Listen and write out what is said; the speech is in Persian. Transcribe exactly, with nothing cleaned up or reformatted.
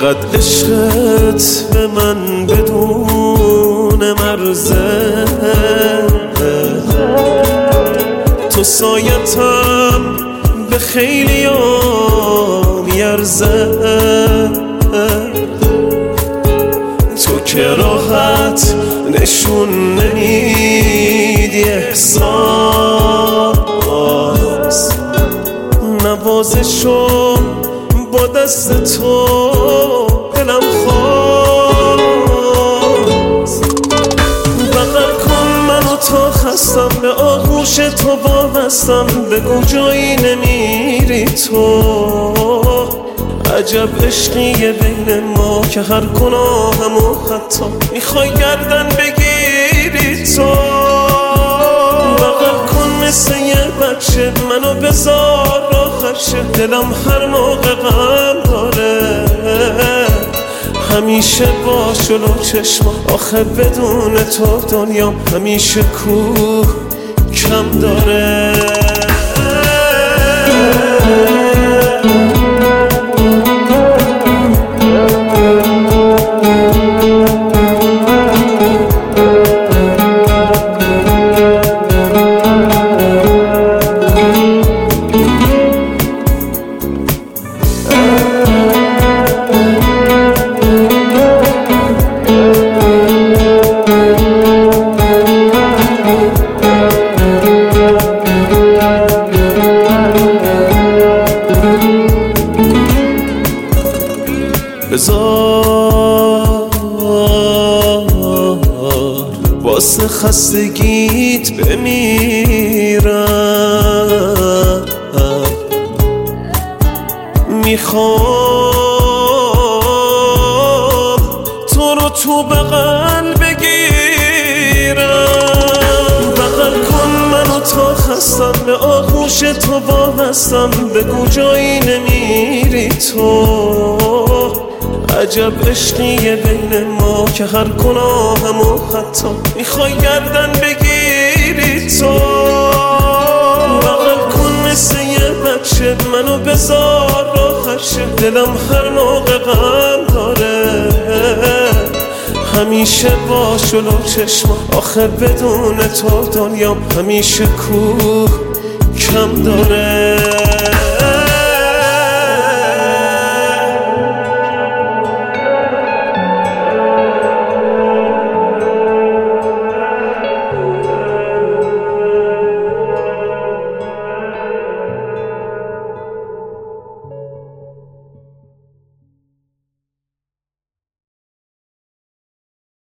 چقدر عشقت به من بدون مرزه، تو سایتم به خیلی ها میارزه، تو که راحت نشون نمیدی احساس، نوازشو با دست تو دلم خواست. بغل کن منو تا خستم، به آغوش تو وابستم، بگو جایی نمیری تو. عجب عشقیه بین ما که هر گناهمو حتی میخوای گردن بگیری تو. بغل کن مثل یه بچه منو بذار راحت شه، دلم هر موقع غم داره همیشه با جلو چشمم، آخه بدون تو دنیا همیشه کوه کم داره. بذار واسه خستگیت بمیرم، میخوام تو رو تو بغل بگیرم. بغل کن منو تا خستم، به آغوش تو وابستم، بگو جایی نمیری تو. عجب عشقیه بین ما که هر گناهمو حتی میخوای گردن بگیری تو. بغل کن مثل یه بچه منو بذار راحت شه، دلم هر موقع غم داره همیشه با جلو چشمم، آخه بدون تو دنیا همیشه کوه کم داره.